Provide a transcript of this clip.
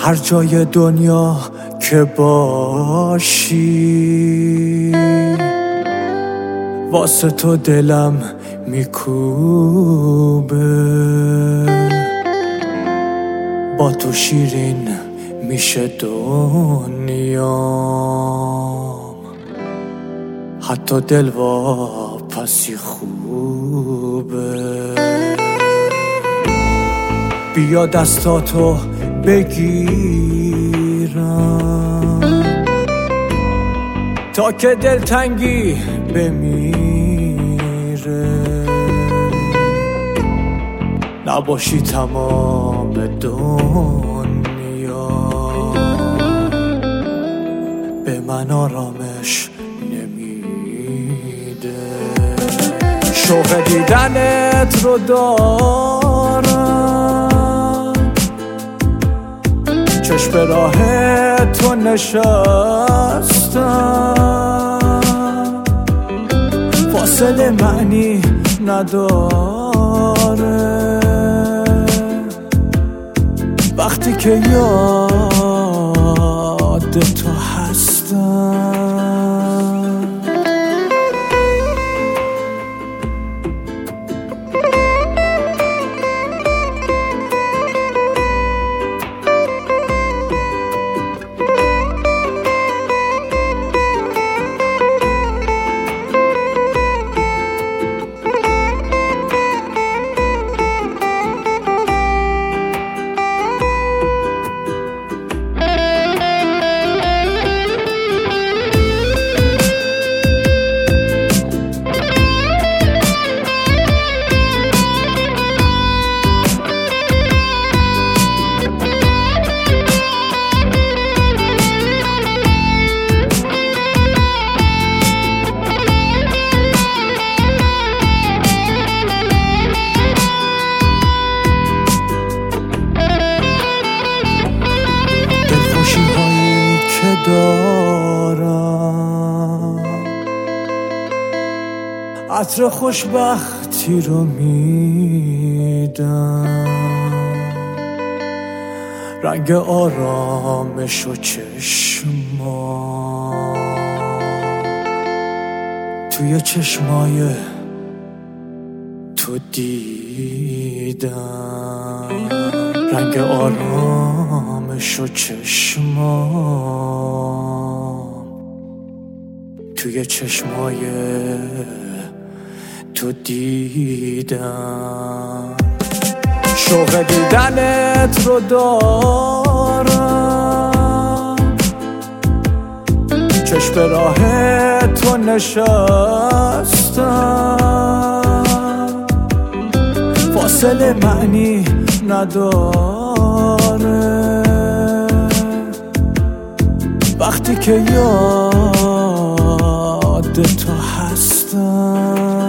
هر جای دنیا که باشی واسه تو دلم میکوبه، با تو شیرین میشه دنیام، حتی دلواپسی خوبه. بیا دستاتو بگیرم تا که دلتنگی بمیره، نباشی تمام دنیا به من آرامش نمیده. شوق دیدنت رو دارم، چشم به راه تو نشستم، فاصله معنی نداره وقتی که یاد تو هستم. دارم عطر خوشبختی رو میدم، رنگ آرامش و چشما توی چشمای تو دیدم، رنگ آرامش و چشما توی چشمای تو دیدم. شوق دیدنت رو دارم، چشم به راه تو نشستم، فاصله معنی نداره وقتی که یاد تو هستم.